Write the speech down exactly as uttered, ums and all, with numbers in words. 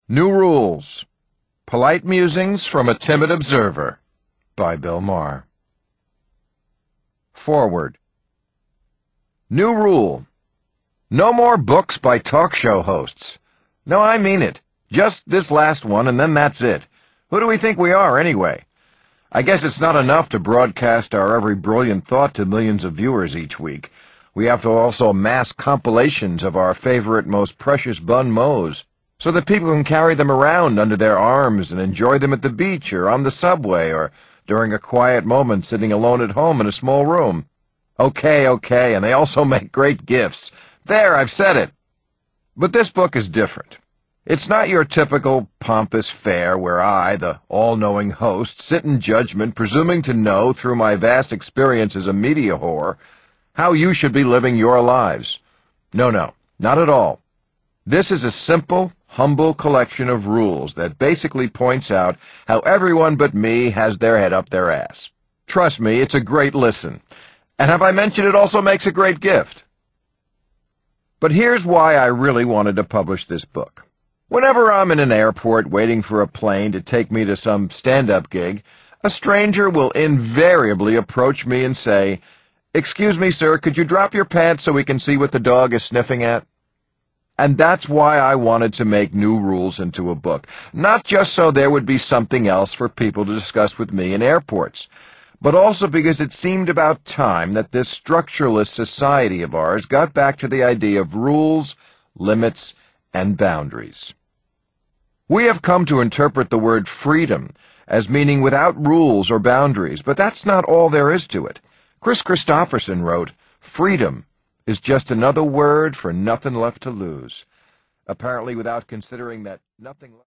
New Rules. Polite Musings from a Timid Observer by Bill Maher. Forward. New rule. No more books by talk show hosts. No, I mean it. Just this last one, and then that's it. Who do we think we are, anyway? I guess it's not enough to broadcast our every brilliant thought to millions of viewers each week. We have to also amass compilations of our favorite, most precious bun mots, so that people can carry them around under their arms and enjoy them at the beach or on the subway or during a quiet moment sitting alone at home in a small room. Okay, okay, and they also make great gifts. There, I've said it. But this book is different. It's not your typical pompous fare where I, the all-knowing host, sit in judgment, presuming to know through my vast experience as a media whore how you should be living your lives. No, no, not at all. This is a simple, humble collection of rules that basically points out how everyone but me has their head up their ass. Trust me, it's a great listen. And have I mentioned it also makes a great gift? But here's why I really wanted to publish this book. Whenever I'm in an airport waiting for a plane to take me to some stand-up gig, a stranger will invariably approach me and say, "Excuse me, sir, could you drop your pants so we can see what the dog is sniffing at?" And that's why I wanted to make New Rules into a book, not just so there would be something else for people to discuss with me in airports, but also because it seemed about time that this structureless society of ours got back to the idea of rules, limits, and boundaries. We have come to interpret the word freedom as meaning without rules or boundaries, but that's not all there is to it. Chris Christopherson wrote, "Freedom is just another word for nothing left to lose," apparently without considering that nothing left